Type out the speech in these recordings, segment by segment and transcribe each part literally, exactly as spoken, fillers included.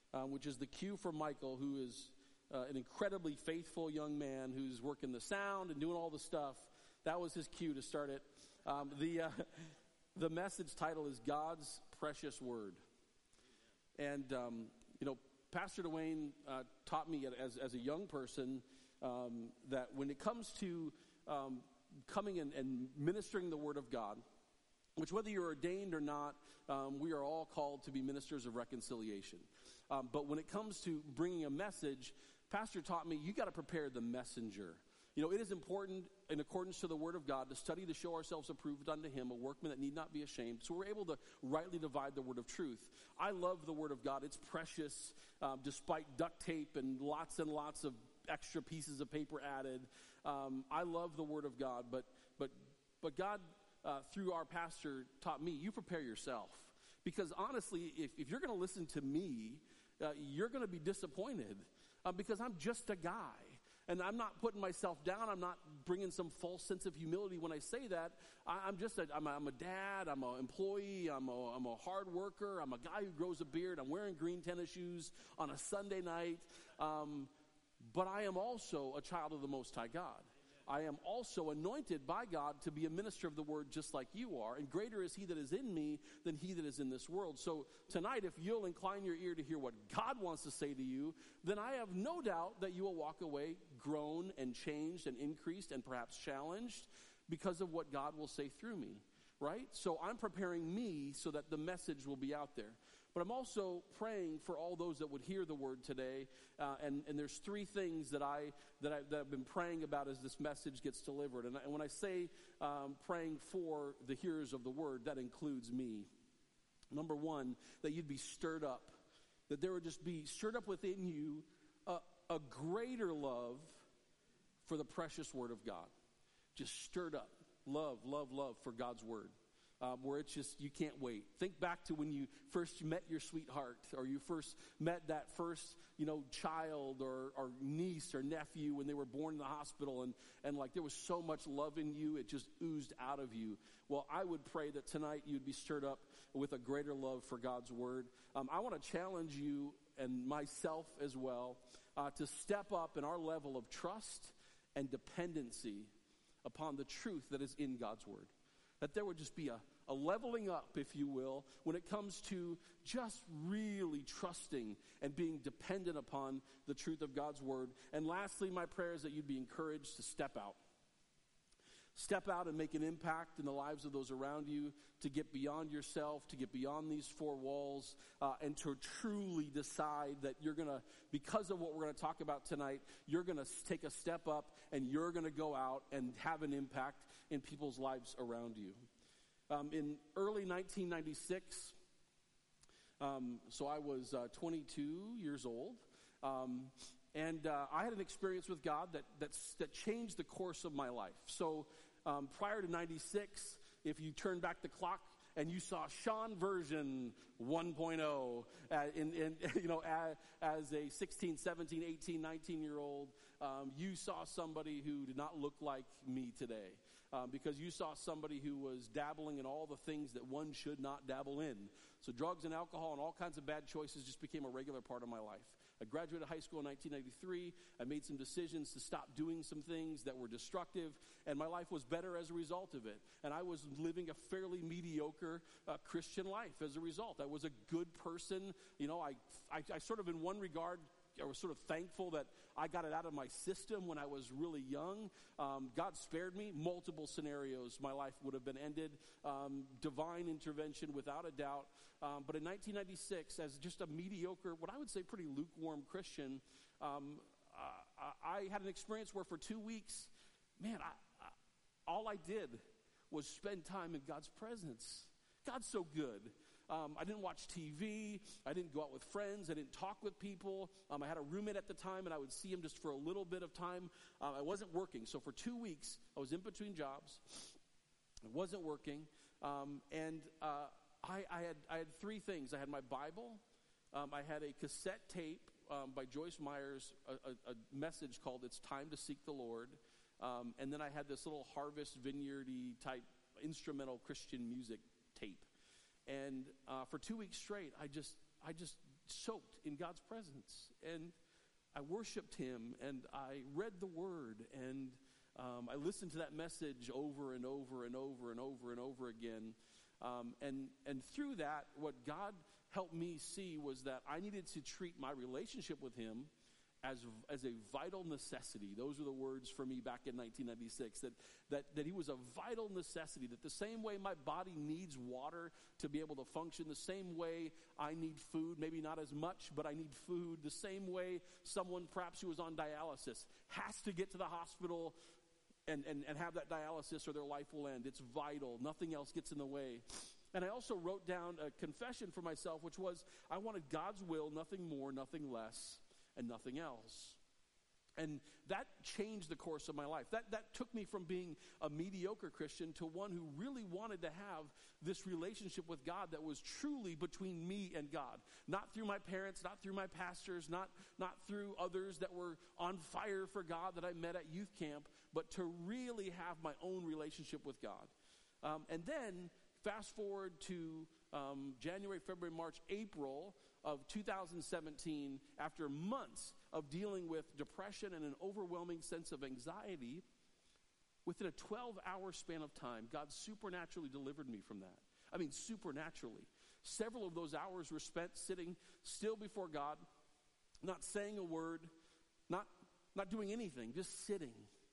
um, which is the cue for Michael, who is uh, an incredibly faithful young man who's working the sound and doing all the stuff. That was his cue to start it. Um, the uh, the message title is God's Precious Word. And, um, you know, Pastor Dwayne uh, taught me as, as a young person um, that when it comes to um, coming and, and ministering the Word of God, which whether you're ordained or not, um, we are all called to be ministers of reconciliation. Um, but when it comes to bringing a message, Pastor taught me you got to prepare the messenger. You know, it is important in accordance to the Word of God to study to show ourselves approved unto Him, a workman that need not be ashamed. So we're able to rightly divide the Word of truth. I love the Word of God. It's precious, um, despite duct tape and lots and lots of extra pieces of paper added. Um, I love the Word of God, but but but God, uh, through our pastor, taught me, you prepare yourself. Because honestly, if, if you're going to listen to me, uh, you're going to be disappointed uh, because I'm just a guy. And I'm not putting myself down. I'm not bringing some false sense of humility when I say that. I, I'm just a, I'm a, I'm a dad. I'm an employee. I'm a, I'm a hard worker. I'm a guy who grows a beard. I'm wearing green tennis shoes on a Sunday night. Um, but I am also a child of the Most High God. I am also anointed by God to be a minister of the Word just like you are. And greater is He that is in me than he that is in this world. So tonight, if you'll incline your ear to hear what God wants to say to you, then I have no doubt that you will walk away grown and changed and increased and perhaps challenged because of what God will say through me, right? So I'm preparing me so that the message will be out there. But I'm also praying for all those that would hear the word today. Uh, and, and there's three things that, I, that, I, that I've been praying about as this message gets delivered. And, I, and when I say um, praying for the hearers of the word, that includes me. Number one, that you'd be stirred up. That there would just be stirred up within you a, a greater love for the precious word of God. Just stirred up. Love, love, love for God's word. Um, where it's just, you can't wait. Think back to when you first met your sweetheart, or you first met that first, you know, child or, or niece or nephew when they were born in the hospital, and, and like there was so much love in you, it just oozed out of you. Well, I would pray that tonight you'd be stirred up with a greater love for God's word. Um, I want to challenge you and myself as well uh, to step up in our level of trust and dependency upon the truth that is in God's word. That there would just be a, a leveling up, if you will, when it comes to just really trusting and being dependent upon the truth of God's word. And lastly, my prayer is that you'd be encouraged to step out. Step out and make an impact in the lives of those around you, to get beyond yourself, to get beyond these four walls, uh, and to truly decide that you're going to, because of what we're going to talk about tonight, you're going to take a step up and you're going to go out and have an impact in people's lives around you. Um, in early nineteen ninety-six, um, so I was uh, twenty-two years old, um, and uh, I had an experience with God that that's, that changed the course of my life. So um, prior to ninety-six, if you turn back the clock and you saw Sean version one point oh, uh, in, in, you know, as, as a sixteen, seventeen, eighteen, nineteen-year-old, um, you saw somebody who did not look like me today. Um, because you saw somebody who was dabbling in all the things that one should not dabble in. So drugs and alcohol and all kinds of bad choices just became a regular part of my life. I graduated high school in nineteen ninety-three. I made some decisions to stop doing some things that were destructive, and my life was better as a result of it. And I was living a fairly mediocre uh, Christian life as a result. I was a good person. You know, I, I, I sort of in one regard, I was sort of thankful that I got it out of my system when I was really young. Um, God spared me. Multiple scenarios, my life would have been ended. Um, divine intervention, without a doubt. Um, but in nineteen ninety-six, as just a mediocre, what I would say pretty lukewarm Christian, um, uh, I had an experience where for two weeks, man, I, I, all I did was spend time in God's presence. God's so good. Um, I didn't watch T V. I didn't go out with friends. I didn't talk with people. Um, I had a roommate at the time, and I would see him just for a little bit of time. Uh, I wasn't working. So for two weeks, I was in between jobs. I wasn't working. Um, and uh, I, I, had, I had three things. I had my Bible. Um, I had a cassette tape um, by Joyce Myers, a, a, a message called It's Time to Seek the Lord. Um, and then I had this little Harvest Vineyard-y type instrumental Christian music tape. And uh, for two weeks straight, I just I just soaked in God's presence. And I worshiped him, and I read the word, and um, I listened to that message over and over and over and over and over again. Um, and and through that, what God helped me see was that I needed to treat my relationship with him as as a vital necessity. Those were the words for me back in nineteen ninety-six, that, that, that he was a vital necessity, that the same way my body needs water to be able to function, the same way I need food, maybe not as much, but I need food, the same way someone perhaps who is on dialysis has to get to the hospital and, and, and have that dialysis or their life will end. It's vital. Nothing else gets in the way. And I also wrote down a confession for myself, which was I wanted God's will, nothing more, nothing less, and nothing else. And that changed the course of my life. That that took me from being a mediocre Christian to one who really wanted to have this relationship with God that was truly between me and God. Not through my parents, not through my pastors, not, not through others that were on fire for God that I met at youth camp, but to really have my own relationship with God. Um, and then fast forward to um, January, February, March, April of two thousand seventeen, after months of dealing with depression and an overwhelming sense of anxiety, within a twelve-hour span of time, God supernaturally delivered me from that. I mean, supernaturally. Several of those hours were spent sitting still before God, not saying a word, not, not doing anything, just sitting,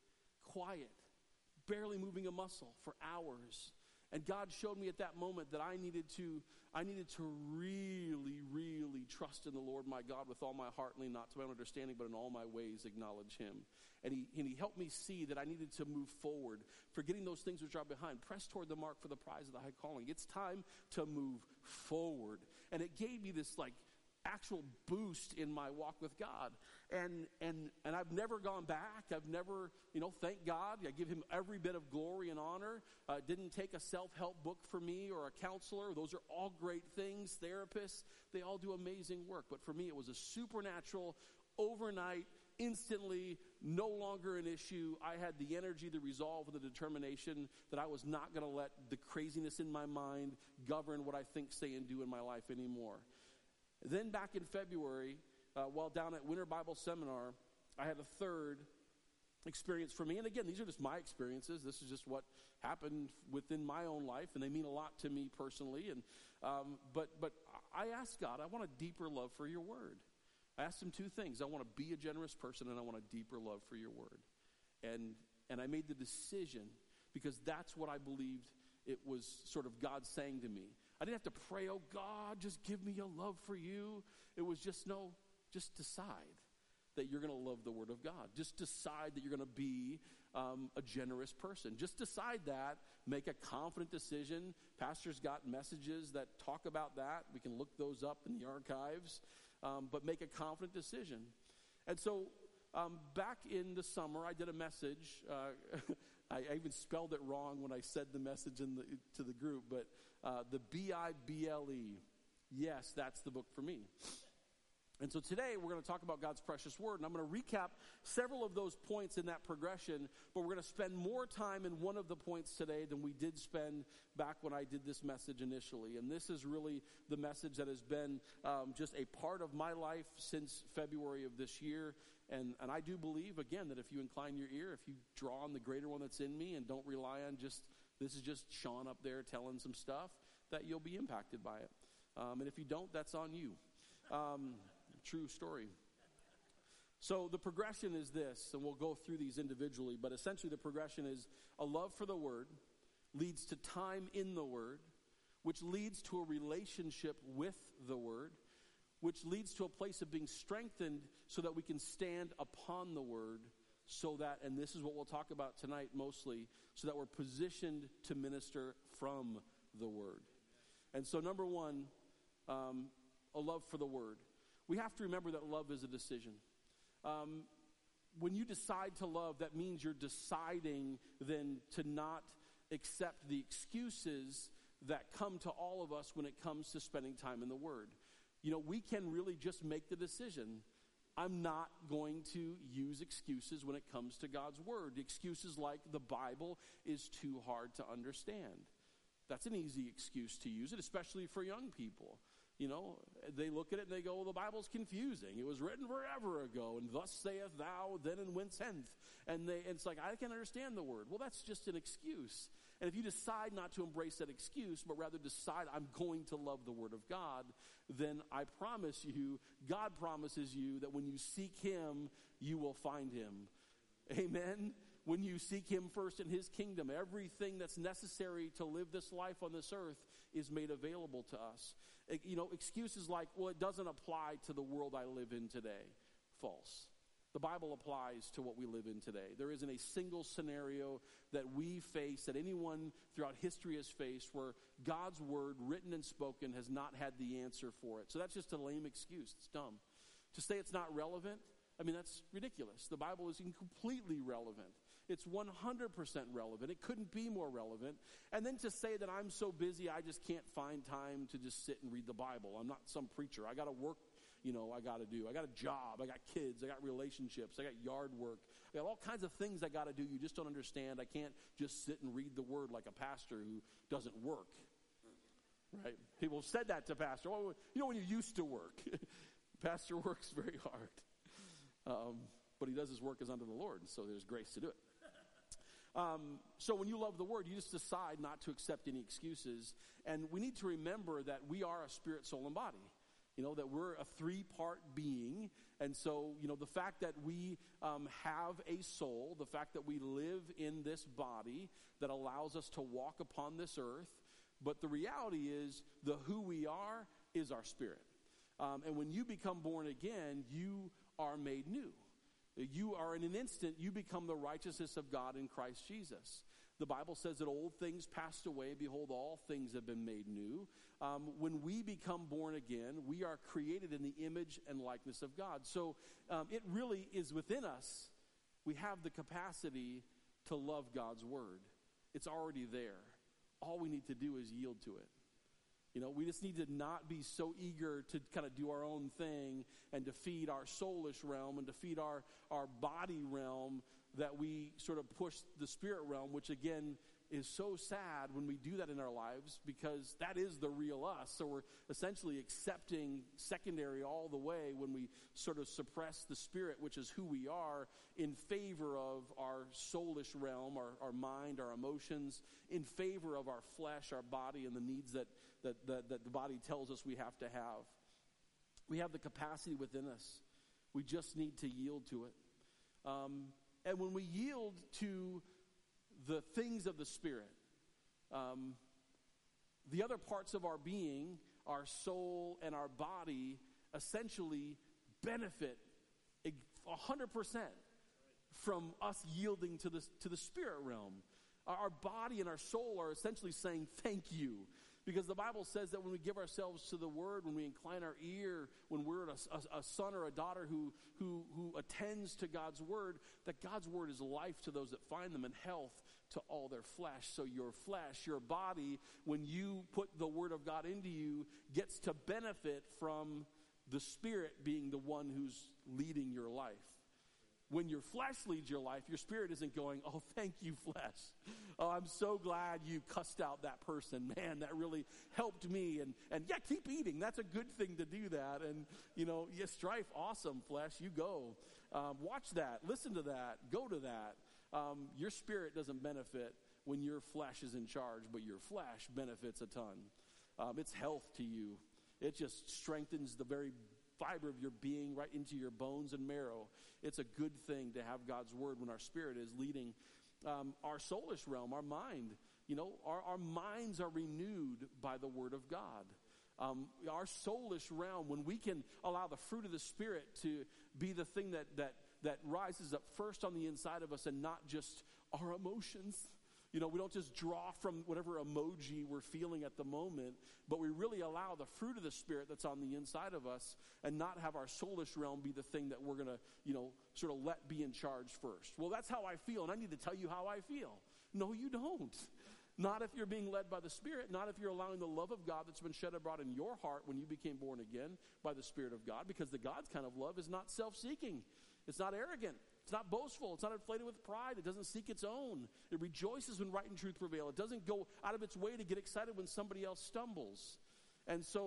quiet, barely moving a muscle for hours. And God showed me at that moment that I needed to, I needed to really, really trust in the Lord my God with all my heart, lean not to my own understanding, but in all my ways acknowledge him. And he, and he helped me see that I needed to move forward, forgetting those things which are behind, press toward the mark for the prize of the high calling. It's time to move forward. And it gave me this like actual boost in my walk with God. And and and I've never gone back. I've never, you know, thank God. I give him every bit of glory and honor. Uh, didn't take a self-help book for me or a counselor. Those are all great things. Therapists, they all do amazing work. But for me, it was a supernatural, overnight, instantly, no longer an issue. I had the energy, the resolve, and the determination that I was not going to let the craziness in my mind govern what I think, say, and do in my life anymore. Then back in February, uh, while down at Winter Bible Seminar, I had a third experience for me. And again, these are just my experiences. This is just what happened within my own life, and they mean a lot to me personally. And um, but but I asked God, I want a deeper love for your word. I asked him two things. I want to be a generous person, and I want a deeper love for your word. And and I made the decision because that's what I believed it was sort of God saying to me. I didn't have to pray, oh God, just give me a love for you. It was just, no, just decide that you're going to love the word of God. Just decide that you're going to be um, a generous person. Just decide that. Make a confident decision. Pastors got messages that talk about that. We can look those up in the archives. Um, but make a confident decision. And so um, back in the summer, I did a message. Uh, I, I even spelled it wrong when I said the message in the, to the group, but uh, the B I B L E. Yes, that's the book for me. And so today we're going to talk about God's precious word, and I'm going to recap several of those points in that progression, but we're going to spend more time in one of the points today than we did spend back when I did this message initially. And this is really the message that has been um, just a part of my life since February of this year. And, and I do believe, again, that if you incline your ear, if you draw on the greater one that's in me and don't rely on just, this is just Sean up there telling some stuff, that you'll be impacted by it. Um, and if you don't, that's on you. Um, true story. So the progression is this, and we'll go through these individually, but essentially the progression is a love for the word leads to time in the word, which leads to a relationship with the word, which leads to a place of being strengthened so that we can stand upon the word, so that, and this is what we'll talk about tonight mostly, so that we're positioned to minister from the word. And so number one, um, a love for the word. We have to remember that love is a decision. Um, when you decide to love, that means you're deciding then to not accept the excuses that come to all of us when it comes to spending time in the Word. You know, we can really just make the decision, I'm not going to use excuses when it comes to God's Word. Excuses like the Bible is too hard to understand. That's an easy excuse to use it, especially for young people. You know, they look at it and they go, well, the Bible's confusing. It was written forever ago, and thus saith thou, then and whence henth. And they, and it's like, I can understand the word. Well, that's just an excuse. And if you decide not to embrace that excuse, but rather decide I'm going to love the word of God, then I promise you, God promises you that when you seek him, you will find him. Amen? When you seek him first in his kingdom, everything that's necessary to live this life on this earth is made available to us. You know, excuses like, well, it doesn't apply to the world I live in today. False. The Bible applies to what we live in today. There isn't a single scenario that we face, that anyone throughout history has faced, where God's word, written and spoken, has not had the answer for it. So that's just a lame excuse. It's dumb. To say it's not relevant, I mean, that's ridiculous. The Bible is completely relevant. It's one hundred percent relevant. It couldn't be more relevant. And then to say that I'm so busy, I just can't find time to just sit and read the Bible. I'm not some preacher. I got to work, you know, I got to do. I got a job. I got kids. I got relationships. I got yard work. I got all kinds of things I got to do. You just don't understand. I can't just sit and read the word like a pastor who doesn't work. Right? People have said that to pastor. Oh, you know, when you used to work. Pastor works very hard. Um, but he does his work as unto the Lord, so there's grace to do it. Um, so when you love the word, you just decide not to accept any excuses. And we need to remember that we are a spirit, soul, and body. You know, that we're a three-part being. And so, you know, the fact that we um, have a soul, the fact that we live in this body that allows us to walk upon this earth. But the reality is, the who we are is our spirit. Um, and when you become born again, you are made new. You are, in an instant, you become the righteousness of God in Christ Jesus. The Bible says that old things passed away. Behold, all things have been made new. Um, when we become born again, we are created in the image and likeness of God. So um, it really is within us. We have the capacity to love God's word. It's already there. All we need to do is yield to it. You know, we just need to not be so eager to kind of do our own thing and to feed our soulish realm and to feed our, our body realm, that we sort of push the spirit realm, which again is so sad when we do that in our lives, because that is the real us. So we're essentially accepting secondary all the way when we sort of suppress the spirit, which is who we are, in favor of our soulish realm, our, our mind, our emotions, in favor of our flesh, our body, and the needs that That, that, that the body tells us we have to have. We have the capacity within us. We just need to yield to it. Um, and when we yield to the things of the Spirit, um, the other parts of our being, our soul and our body, essentially benefit one hundred percent from us yielding to the, to the spirit realm. Our, our body and our soul are essentially saying thank you. Because the Bible says that when we give ourselves to the word, when we incline our ear, when we're a, a, a son or a daughter who, who, who attends to God's word, that God's word is life to those that find them and health to all their flesh. So your flesh, your body, when you put the word of God into you, gets to benefit from the Spirit being the one who's leading your life. When your flesh leads your life, your spirit isn't going, oh, thank you, flesh. Oh, I'm so glad you cussed out that person. Man, that really helped me. And, and yeah, keep eating. That's a good thing to do that. And, you know, yeah, strife, awesome, flesh, you go. Um, watch that. Listen to that. Go to that. Um, your spirit doesn't benefit when your flesh is in charge, but your flesh benefits a ton. Um, it's health to you. It just strengthens the very fiber of your being right into your bones and marrow. It's a good thing to have God's word when our spirit is leading um, our soulish realm, our mind. You know, our, our minds are renewed by the word of God. Um, our soulish realm, when we can allow the fruit of the Spirit to be the thing that, that, that rises up first on the inside of us and not just our emotions. You know, we don't just draw from whatever emoji we're feeling at the moment, but we really allow the fruit of the Spirit that's on the inside of us and not have our soulish realm be the thing that we're going to, you know, sort of let be in charge first. Well, that's how I feel, and I need to tell you how I feel. No, you don't. Not if you're being led by the Spirit, not if you're allowing the love of God that's been shed abroad in your heart when you became born again by the Spirit of God, because the God's kind of love is not self-seeking. It's not arrogant. It's not boastful. It's not inflated with pride. It doesn't seek its own. It rejoices when right and truth prevail. It doesn't go out of its way to get excited when somebody else stumbles. And so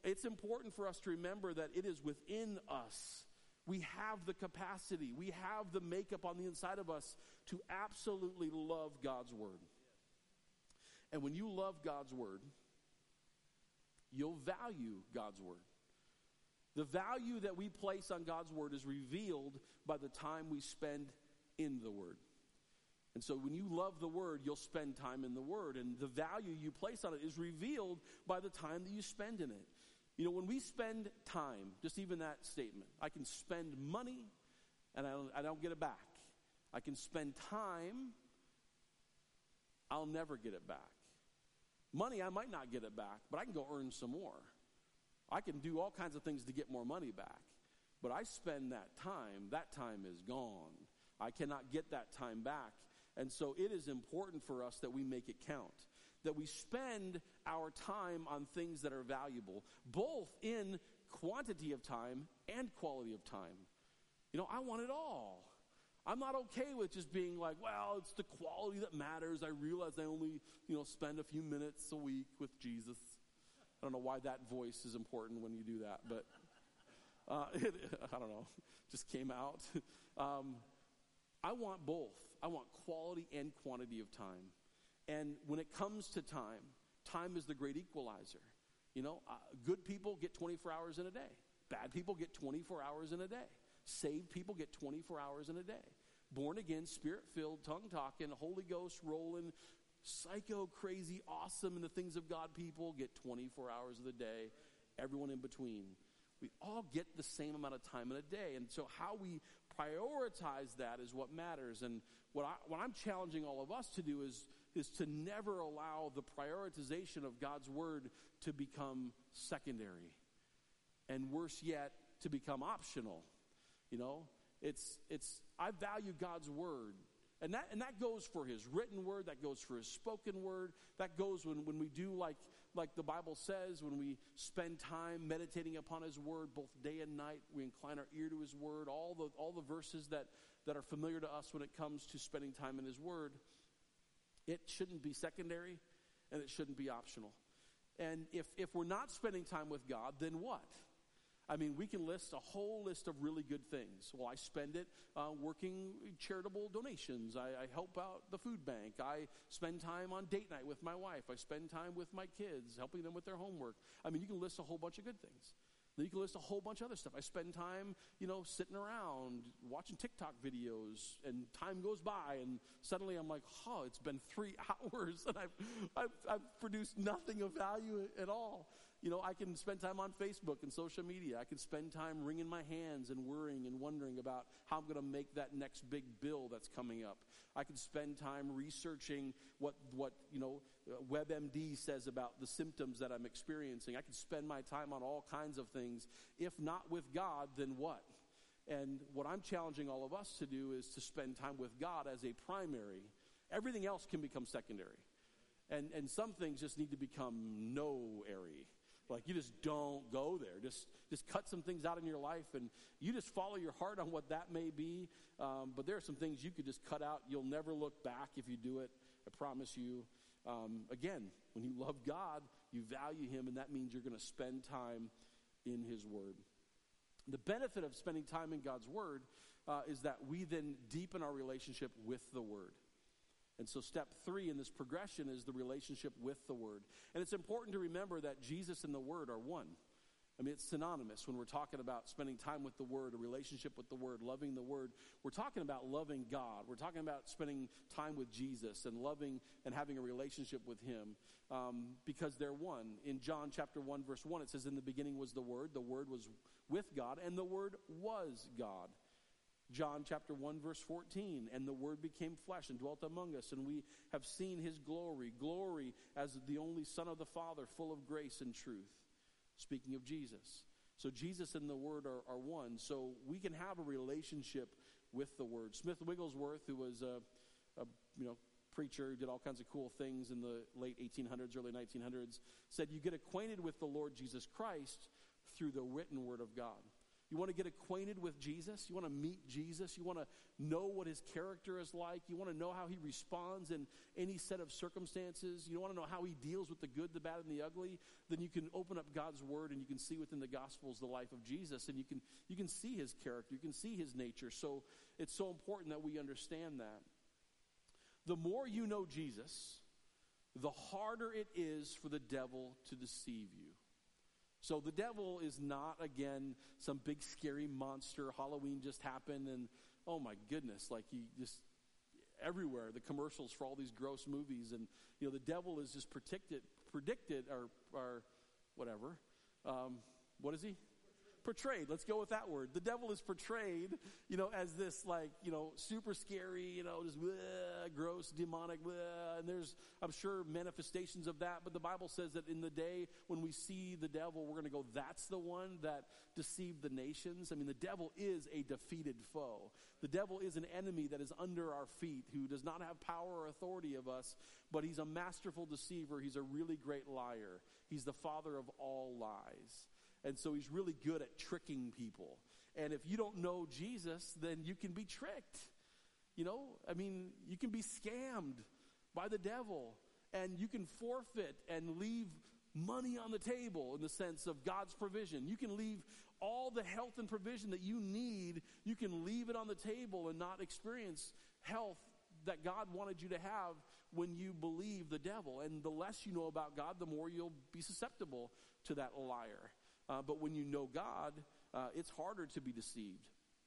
it's important for us to remember that it is within us. We have the capacity, we have the makeup on the inside of us to absolutely love God's word. And when you love God's word, you'll value God's word. The value that we place on God's word is revealed by the time we spend in the word. And so when you love the word, you'll spend time in the word. And the value you place on it is revealed by the time that you spend in it. You know, when we spend time, just even that statement, I can spend money and I don't, I don't get it back. I can spend time, I'll never get it back. Money, I might not get it back, but I can go earn some more. I can do all kinds of things to get more money back. But I spend that time, that time is gone. I cannot get that time back. And so it is important for us that we make it count, that we spend our time on things that are valuable, both in quantity of time and quality of time. You know, I want it all. I'm not okay with just being like, well, it's the quality that matters. I realize I only, you know, spend a few minutes a week with Jesus. I don't know why that voice is important when you do that, but uh, it, I don't know, just came out. um, I want both. I want quality and quantity of time. And when it comes to time, time is the great equalizer. You know, uh, good people get twenty-four hours in a day. Bad people get twenty-four hours in a day. Saved people get twenty-four hours in a day. Born again, spirit-filled, tongue-talking, Holy Ghost rolling, psycho, crazy, awesome in the things of God people get twenty-four hours of the day. Everyone in between. We all get the same amount of time in a day. And so how we prioritize that is what matters. And what, I, what I'm challenging all of us to do is, is to never allow the prioritization of God's word to become secondary. And worse yet, to become optional. You know, it's, it's, I value God's word. And that, and that goes for his written word, that goes for his spoken word, that goes when, when we do like, like the Bible says, when we spend time meditating upon his word, both day and night, we incline our ear to his word, all the, all the verses that, that are familiar to us when it comes to spending time in his word. It shouldn't be secondary, and it shouldn't be optional. And if, if we're not spending time with God, then what? I mean, we can list a whole list of really good things. Well, I spend it uh, working charitable donations. I, I help out the food bank. I spend time on date night with my wife. I spend time with my kids, helping them with their homework. I mean, you can list a whole bunch of good things. Then you can list a whole bunch of other stuff. I spend time, you know, sitting around, watching TikTok videos, and time goes by, and suddenly I'm like, oh, it's been three hours, and I've, I've, I've produced nothing of value at all. You know, I can spend time on Facebook and social media. I can spend time wringing my hands and worrying and wondering about how I'm going to make that next big bill that's coming up. I can spend time researching what, what you know, WebMD says about the symptoms that I'm experiencing. I can spend my time on all kinds of things. If not with God, then what? And what I'm challenging all of us to do is to spend time with God as a primary. Everything else can become secondary. And, and some things just need to become no-ary. Like, you just don't go there. Just just cut some things out in your life, and you just follow your heart on what that may be. Um, but there are some things you could just cut out. You'll never look back if you do it. I promise you. Um, again, when you love God, you value him, and that means you're going to spend time in his word. The benefit of spending time in God's word uh, is that we then deepen our relationship with the word. And so step three in this progression is the relationship with the word. And it's important to remember that Jesus and the word are one. I mean, it's synonymous when we're talking about spending time with the word, a relationship with the word, loving the word. We're talking about loving God. We're talking about spending time with Jesus and loving and having a relationship with him um, because they're one. In John chapter one, verse one, it says, in the beginning was the word. The word was with God, and the word was God. John chapter one, verse fourteen, and the word became flesh and dwelt among us, and we have seen his glory, glory as the only Son of the Father, full of grace and truth. Speaking of Jesus. So Jesus and the word are, are one. So we can have a relationship with the word. Smith Wigglesworth, who was a, a you know preacher who did all kinds of cool things in the late eighteen hundreds, early nineteen hundreds, said you get acquainted with the Lord Jesus Christ through the written word of God. You want to get acquainted with Jesus? You want to meet Jesus? You want to know what his character is like? You want to know how he responds in any set of circumstances? You want to know how he deals with the good, the bad, and the ugly? Then you can open up God's word and you can see within the Gospels the life of Jesus, and you can you can see his character. You can see his nature. So it's so important that we understand that. The more you know Jesus, the harder it is for the devil to deceive you. So the devil is not, again, some big scary monster. Halloween just happened, and oh my goodness, like he just everywhere, the commercials for all these gross movies. And, you know, the devil is just predicted, predicted or, or whatever. Um, what is he? Portrayed. Let's go with that word. The devil is portrayed, you know, as this, like, you know, super scary, you know, just bleh, gross, demonic, bleh, and there's, I'm sure, manifestations of that. But the Bible says that in the day when we see the devil, we're going to go, that's the one that deceived the nations. I mean, the devil is a defeated foe. The devil is an enemy that is under our feet, who does not have power or authority of us, but he's a masterful deceiver. He's a really great liar. He's the father of all lies. And so he's really good at tricking people. And if you don't know Jesus, then you can be tricked. You know, I mean, you can be scammed by the devil. And you can forfeit and leave money on the table in the sense of God's provision. You can leave all the health and provision that you need. You can leave it on the table and not experience health that God wanted you to have when you believe the devil. And the less you know about God, the more you'll be susceptible to that liar. Uh, but when you know God, uh, it's harder to be deceived.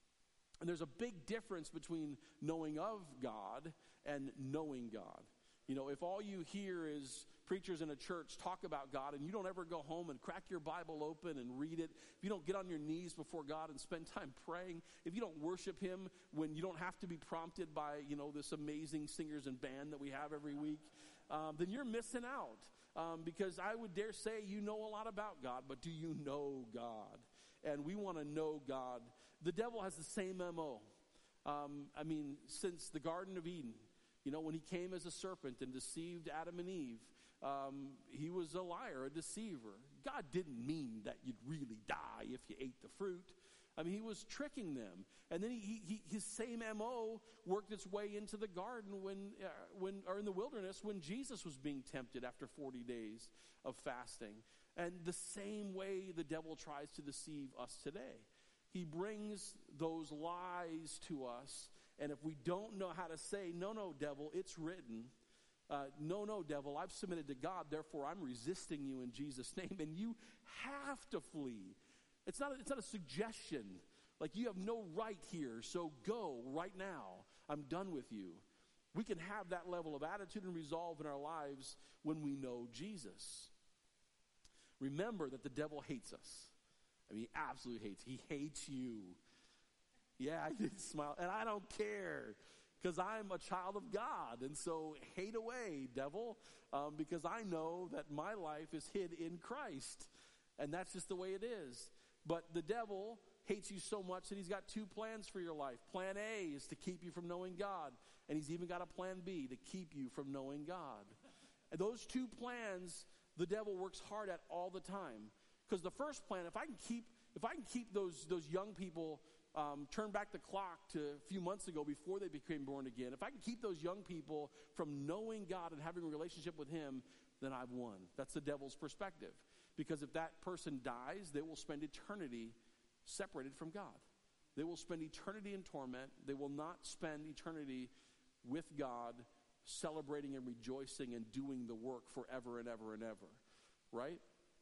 And there's a big difference between knowing of God and knowing God. You know, if all you hear is preachers in a church talk about God, and you don't ever go home and crack your Bible open and read it, if you don't get on your knees before God and spend time praying, if you don't worship him when you don't have to be prompted by, you know, this amazing singers and band that we have every week, um, then you're missing out. Um, because I would dare say you know a lot about God, but do you know God? And we want to know God. The devil has the same M O. Um, I mean, since the Garden of Eden, you know, when he came as a serpent and deceived Adam and Eve, um, he was a liar, a deceiver. God didn't mean that you'd really die if you ate the fruit. I mean, he was tricking them. And then he, he, his same M O worked its way into the garden when, uh, when, or in the wilderness when Jesus was being tempted after forty days of fasting. And the same way the devil tries to deceive us today. He brings those lies to us. And if we don't know how to say, no, no, devil, it's written. Uh, no, no, devil, I've submitted to God. Therefore, I'm resisting you in Jesus' name. And you have to flee. It's not a, it's not a suggestion. Like, you have no right here, so go right now. I'm done with you. We can have that level of attitude and resolve in our lives when we know Jesus. Remember that the devil hates us. I mean, he absolutely hates. He hates you. Yeah, I did smile. And I don't care, because I'm a child of God. And so hate away, devil, um, because I know that my life is hid in Christ. And that's just the way it is. But the devil hates you so much that he's got two plans for your life. Plan A is to keep you from knowing God. And he's even got a plan B to keep you from knowing God. And those two plans, the devil works hard at all the time. Because the first plan, if I can keep if I can keep those, those young people, um, turn back the clock to a few months ago before they became born again, if I can keep those young people from knowing God and having a relationship with him, then I've won. That's the devil's perspective. Because if that person dies, they will spend eternity separated from God. They will spend eternity in torment. They will not spend eternity with God, celebrating and rejoicing and doing the work forever and ever and ever. Right?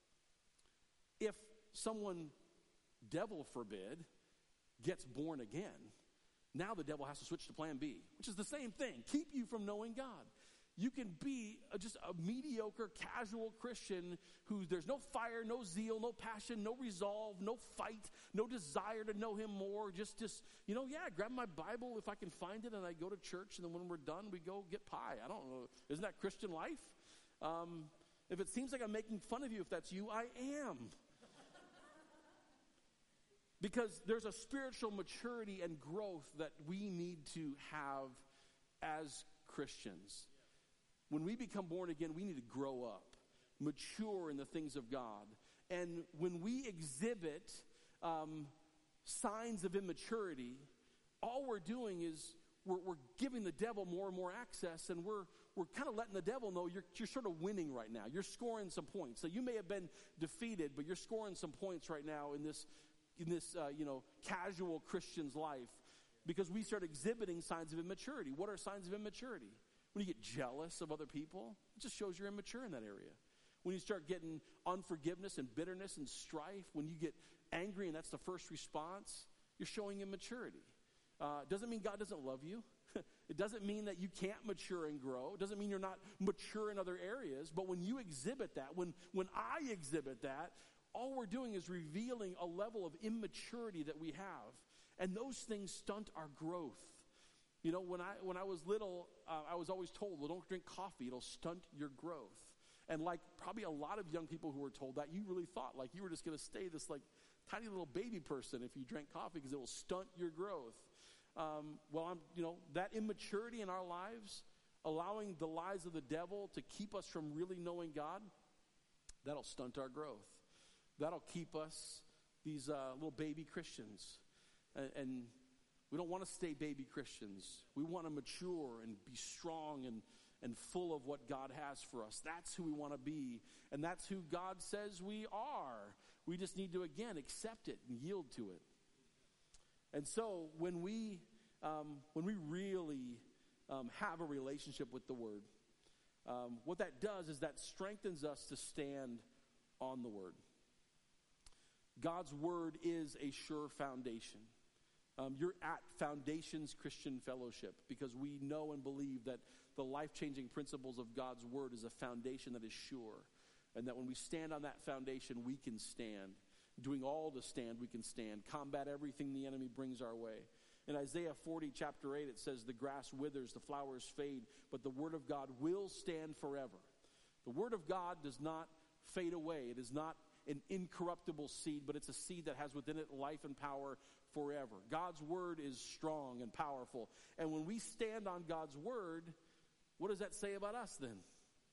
If someone, devil forbid, gets born again, now the devil has to switch to plan B, which is the same thing. Keep you from knowing God. You can be a, just a mediocre, casual Christian who there's no fire, no zeal, no passion, no resolve, no fight, no desire to know him more. Just, just you know, yeah, grab my Bible if I can find it, and I go to church, and then when we're done, we go get pie. I don't know. Isn't that Christian life? Um, if it seems like I'm making fun of you, if that's you, I am. Because there's a spiritual maturity and growth that we need to have as Christians. When we become born again, we need to grow up, mature in the things of God. And when we exhibit um, signs of immaturity, all we're doing is we're, we're giving the devil more and more access, and we're we're kind of letting the devil know you're you're sort of winning right now. You're scoring some points. So you may have been defeated, but you're scoring some points right now in this in this uh, you know casual Christian's life, because we start exhibiting signs of immaturity. What are signs of immaturity? When you get jealous of other people, it just shows you're immature in that area. When you start getting unforgiveness and bitterness and strife, when you get angry and that's the first response, you're showing immaturity. Uh, doesn't mean God doesn't love you. It doesn't mean that you can't mature and grow. It doesn't mean you're not mature in other areas. But when you exhibit that, when, when I exhibit that, all we're doing is revealing a level of immaturity that we have. And those things stunt our growth. You know, when I when I was little, uh, I was always told, well, don't drink coffee. It'll stunt your growth. And like probably a lot of young people who were told that, you really thought like you were just going to stay this like tiny little baby person if you drank coffee because it will stunt your growth. Um, well, I'm, you know, that immaturity in our lives, allowing the lies of the devil to keep us from really knowing God, that'll stunt our growth. That'll keep us these uh, little baby Christians. And, and we don't want to stay baby Christians. We want to mature and be strong and, and full of what God has for us. That's who we want to be. And that's who God says we are. We just need to, again, accept it and yield to it. And so when we um, when we really um, have a relationship with the Word, um, what that does is that strengthens us to stand on the Word. God's Word is a sure foundation. Um, you're at Foundations Christian Fellowship because we know and believe that the life-changing principles of God's Word is a foundation that is sure, and that when we stand on that foundation, we can stand. Doing all to stand, we can stand. Combat everything the enemy brings our way. In Isaiah forty, chapter eight, it says, the grass withers, the flowers fade, but the word of God will stand forever. The word of God does not fade away. It is not an incorruptible seed, but it's a seed that has within it life and power forever. God's word is strong and powerful. And when we stand on God's word, what does that say about us then?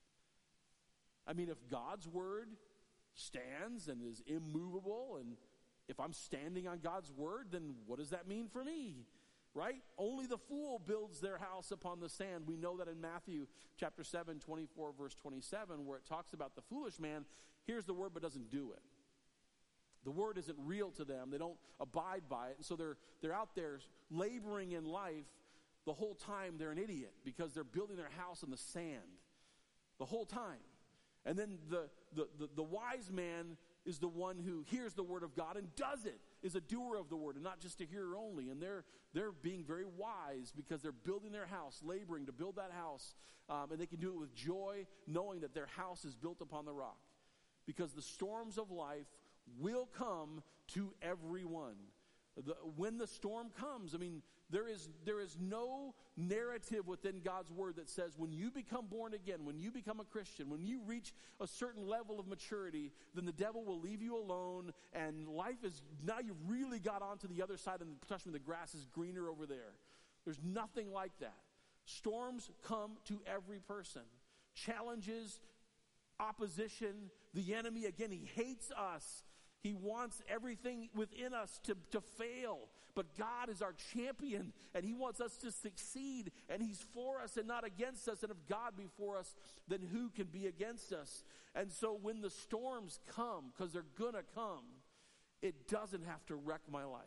I mean, if God's word stands and is immovable, and if I'm standing on God's word, then what does that mean for me? Right? Only the fool builds their house upon the sand. We know that in Matthew chapter seven, twenty-four, verse twenty-seven, where it talks about the foolish man hears the word but doesn't do it. The word isn't real to them. They don't abide by it. And so they're they're out there laboring in life. The whole time they're an idiot because they're building their house on the sand. The whole time. And then the, the, the, the wise man is the one who hears the word of God and does it, is a doer of the word and not just a hearer only. And they're they're being very wise because they're building their house, laboring to build that house. Um, and they can do it with joy, knowing that their house is built upon the rock. Because the storms of life will come to everyone. The, when the storm comes, I mean, there is there is no narrative within God's word that says when you become born again, when you become a Christian, when you reach a certain level of maturity, then the devil will leave you alone and life is, now you've really got onto the other side and trust me, the grass is greener over there. There's nothing like that. Storms come to every person. Challenges, opposition, the enemy, again, he hates us. He wants everything within us to, to fail. But God is our champion, and he wants us to succeed, and he's for us and not against us. And if God be for us, then who can be against us? And so when the storms come, because they're going to come, it doesn't have to wreck my life.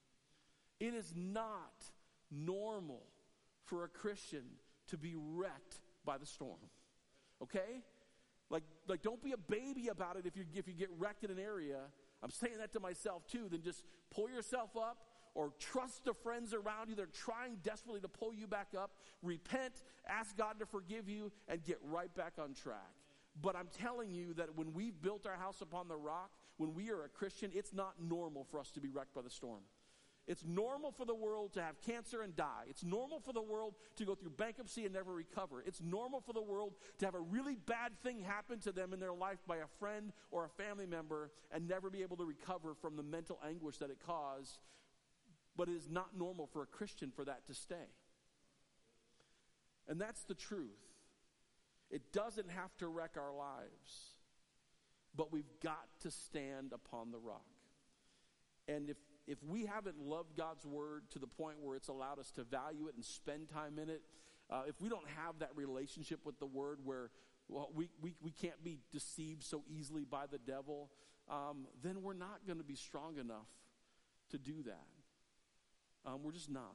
It is not normal for a Christian to be wrecked by the storm. Okay? Like, like, don't be a baby about it if you if you get wrecked in an area. I'm saying that to myself too. Then just pull yourself up or trust the friends around you that are trying desperately to pull you back up. Repent, ask God to forgive you, and get right back on track. But I'm telling you that when we've built our house upon the rock, when we are a Christian, it's not normal for us to be wrecked by the storm. It's normal for the world to have cancer and die. It's normal for the world to go through bankruptcy and never recover. It's normal for the world to have a really bad thing happen to them in their life by a friend or a family member and never be able to recover from the mental anguish that it caused. But it is not normal for a Christian for that to stay. And that's the truth. It doesn't have to wreck our lives, but we've got to stand upon the rock. And if if we haven't loved God's word to the point where it's allowed us to value it and spend time in it, uh, if we don't have that relationship with the word where well, we, we, we can't be deceived so easily by the devil, um, then we're not going to be strong enough to do that. Um, we're just not.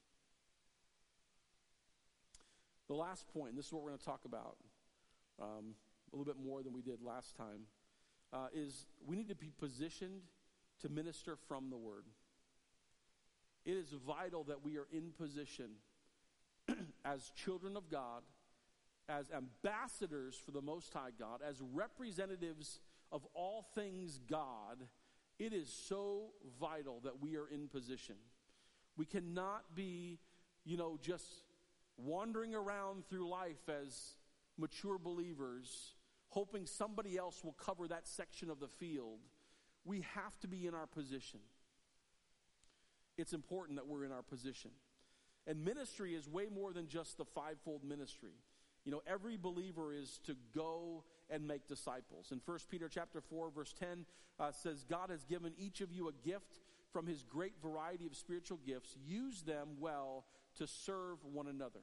The last point, and this is what we're going to talk about um, a little bit more than we did last time, uh, is we need to be positioned to minister from the word. It is vital that we are in position as children of God, as ambassadors for the Most High God, as representatives of all things God. It is so vital that we are in position. We cannot be, you know, just wandering around through life as mature believers, hoping somebody else will cover that section of the field. We have to be in our position. It's important that we're in our position. And ministry is way more than just the fivefold ministry. You know, every believer is to go and make disciples. In First Peter chapter four, verse ten uh, says, God has given each of you a gift from his great variety of spiritual gifts. Use them well to serve one another.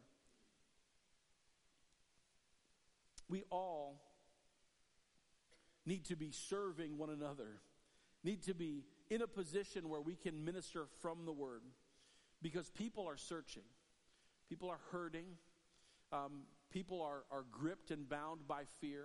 We all need to be serving one another, need to be in a position where we can minister from the word, because people are searching. People are hurting. Um, people are, are gripped and bound by fear.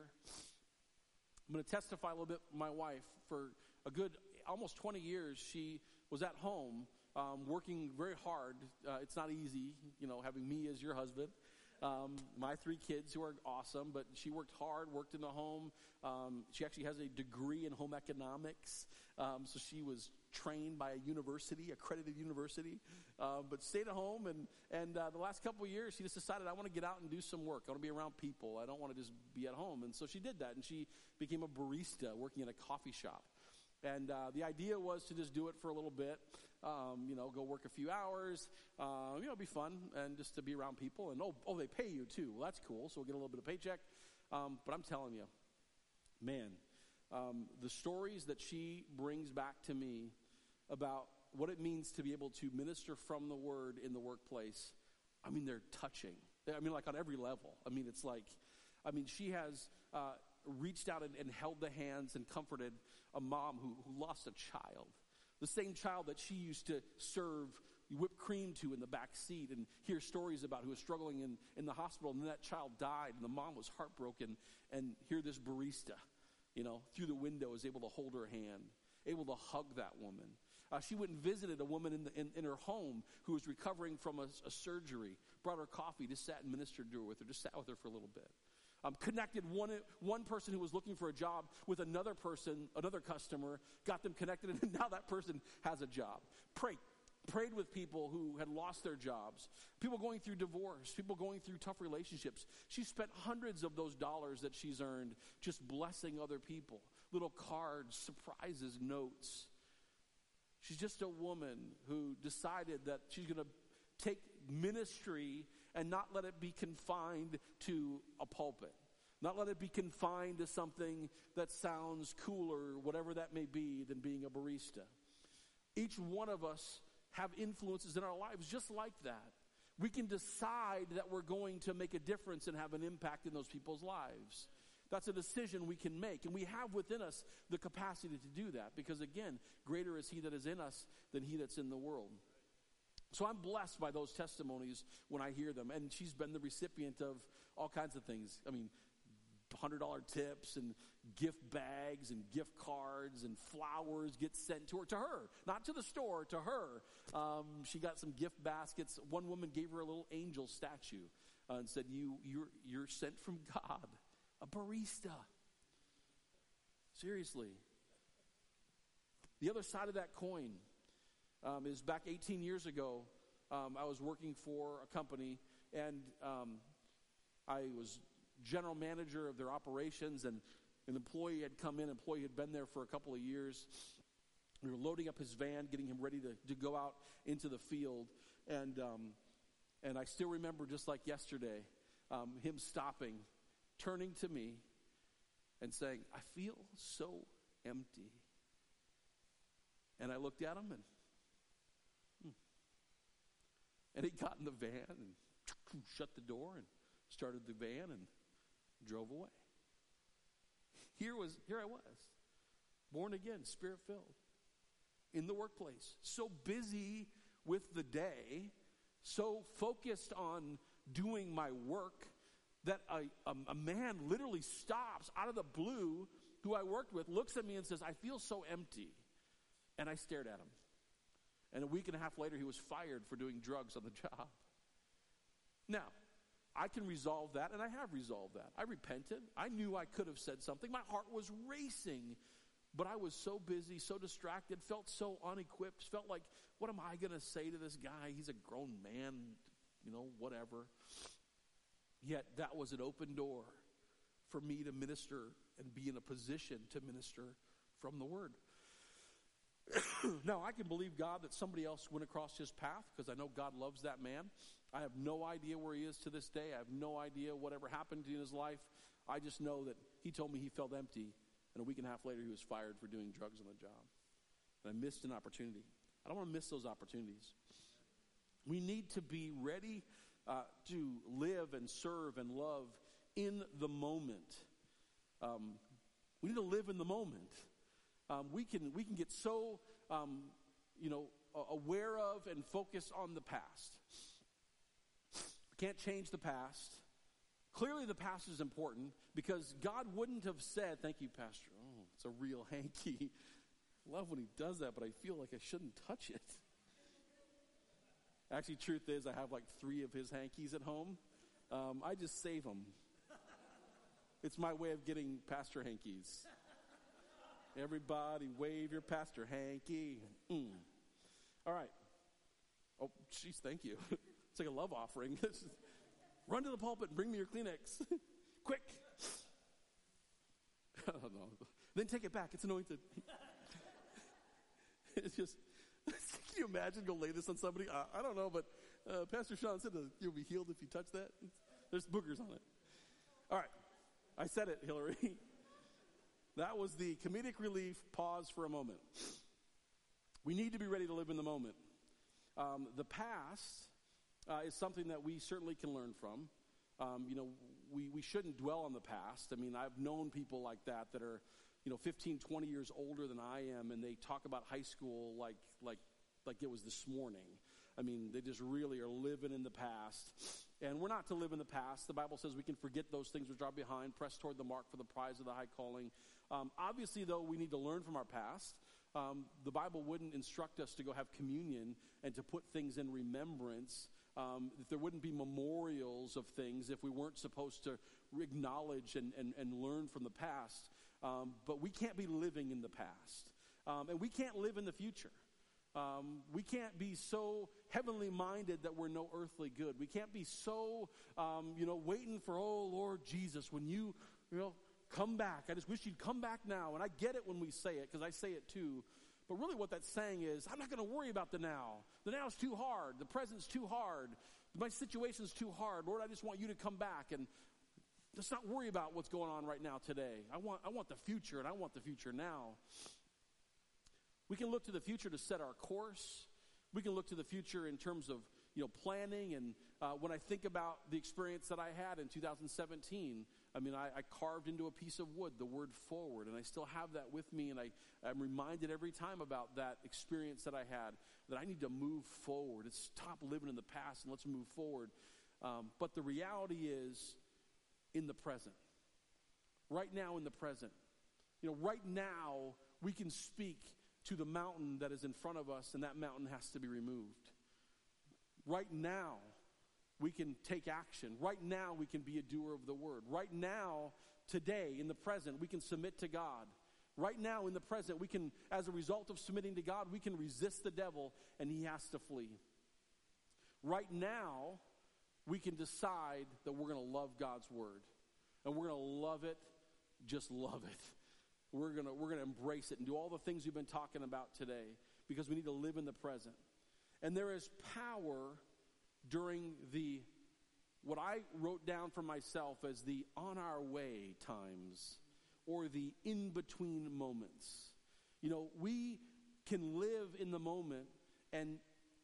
I'm going to testify a little bit. My wife, for a good almost twenty years, she was at home um, working very hard. Uh, it's not easy, you know, having me as your husband. Um, my three kids who are awesome, but she worked hard, worked in the home. Um, she actually has a degree in home economics, um, so she was trained by a university, accredited university, uh, but stayed at home. And, and uh, the last couple of years, she just decided, I want to get out and do some work. I want to be around people. I don't want to just be at home. And so she did that, and she became a barista working in a coffee shop. And uh, the idea was to just do it for a little bit, um, you know, go work a few hours, uh, you know, be fun, and just to be around people. And, oh, oh, they pay you, too. Well, that's cool, so we'll get a little bit of paycheck. Um, but I'm telling you, man, um, the stories that she brings back to me about what it means to be able to minister from the word in the workplace, I mean, they're touching. I mean, like on every level. I mean, it's like, I mean, she has uh, reached out and, and held the hands and comforted a mom who, who lost a child. The same child that she used to serve whipped cream to in the back seat, and hear stories about who was struggling in, in the hospital, and then that child died, and the mom was heartbroken, and here this barista, you know, through the window is able to hold her hand, able to hug that woman. Uh, she went and visited a woman in, the, in, in her home who was recovering from a, a surgery, brought her coffee, just sat and ministered to her with her, just sat with her for a little bit. Um, connected one one person who was looking for a job with another person, another customer, got them connected, and now that person has a job. Prayed, prayed with people who had lost their jobs, people going through divorce, people going through tough relationships. She spent hundreds of those dollars that she's earned just blessing other people. Little cards, surprises, notes. She's just a woman who decided that she's going to take ministry and not let it be confined to a pulpit. Not let it be confined to something that sounds cooler, whatever that may be, than being a barista. Each one of us have influences in our lives just like that. We can decide that we're going to make a difference and have an impact in those people's lives. That's a decision we can make. And we have within us the capacity to do that. Because again, greater is he that is in us than he that's in the world. So I'm blessed by those testimonies when I hear them. And she's been the recipient of all kinds of things. I mean, one hundred dollars tips and gift bags and gift cards and flowers get sent to her, to her, not to the store, to her. Um, she got some gift baskets. One woman gave her a little angel statue uh, and said, you, you're, you're sent from God. A barista. Seriously. The other side of that coin um, is back eighteen years ago, um, I was working for a company, and um, I was general manager of their operations, and an employee had come in, an employee had been there for a couple of years. We were loading up his van, getting him ready to, to go out into the field, and um, and I still remember just like yesterday, um, him stopping, turning to me and saying, I feel so empty. And I looked at him and And he got in the van and shut the door and started the van and drove away. Here was, here I was, born again, spirit-filled, in the workplace, so busy with the day, so focused on doing my work that a, a, a man literally stops out of the blue, who I worked with, looks at me and says, I feel so empty. And I stared at him. And a week and a half later, he was fired for doing drugs on the job. Now, I can resolve that, and I have resolved that. I repented. I knew I could have said something. My heart was racing, but I was so busy, so distracted, felt so unequipped, felt like, what am I going to say to this guy? He's a grown man, you know, whatever. Yet that was an open door for me to minister and be in a position to minister from the Word. Now, I can believe God that somebody else went across his path because I know God loves that man. I have no idea where he is to this day. I have no idea whatever happened in his life. I just know that he told me he felt empty, and a week and a half later he was fired for doing drugs on the job. And I missed an opportunity. I don't want to miss those opportunities. We need to be ready uh, to live and serve and love in the moment. Um, we need to live in the moment. Um, we can we can get so um, you know aware of and focus on the past. We can't change the past. Clearly, the past is important because God wouldn't have said, "Thank you, Pastor." Oh, it's a real hanky. Love when he does that, but I feel like I shouldn't touch it. Actually, truth is, I have like three of his hankies at home. Um, I just save them. It's my way of getting pastor hankies. Everybody wave your pastor hanky. Mm. All right. Oh, jeez, thank you. It's like a love offering. Run to the pulpit and bring me your Kleenex. Quick. I don't know. Then take it back. It's anointed. It's just, can you imagine go lay this on somebody? Uh, I don't know, but uh, Pastor Sean said that you'll be healed if you touch that. There's boogers on it. All right. I said it, Hillary. That was the comedic relief. Pause for a moment. We need to be ready to live in the moment. Um, the past uh, is something that we certainly can learn from. Um, you know, we, we shouldn't dwell on the past. I mean, I've known people like that that are, you know, fifteen, twenty years older than I am, and they talk about high school like like like it was this morning. I mean, they just really are living in the past. And we're not to live in the past. The Bible says we can forget those things which are behind, press toward the mark for the prize of the high calling. Um, obviously, though, we need to learn from our past. Um, the Bible wouldn't instruct us to go have communion and to put things in remembrance. Um, if there wouldn't be memorials of things if we weren't supposed to acknowledge and, and, and learn from the past. Um, but we can't be living in the past. Um, and we can't live in the future. Um, we can't be so heavenly minded that we're no earthly good. We can't be so, um, you know, waiting for, oh, Lord Jesus, when you, you know, come back. I just wish you'd come back now. And I get it when we say it, because I say it too. But really what that's saying is, I'm not going to worry about the now. The now's too hard. The present's too hard. My situation's too hard. Lord, I just want you to come back. And let's not worry about what's going on right now today. I want, I want the future, and I want the future now. We can look to the future to set our course. We can look to the future in terms of, you know, planning. And uh, when I think about the experience that I had in two thousand seventeen, I mean, I, I carved into a piece of wood the word forward, and I still have that with me. And I, I'm reminded every time about that experience that I had, that I need to move forward. It's stop living in the past and let's move forward. Um, but the reality is in the present. Right now in the present. You know, right now we can speak to the mountain that is in front of us, and that mountain has to be removed. Right now, we can take action. Right now, we can be a doer of the word. Right now, today, in the present, we can submit to God. Right now, in the present, we can, as a result of submitting to God, we can resist the devil, and he has to flee. Right now, we can decide that we're going to love God's word. And we're going to love it, just love it. We're going to we're going to embrace it and do all the things we've been talking about today, because we need to live in the present. And there is power during the, what I wrote down for myself as the on our way times, or the in-between moments. You know, we can live in the moment and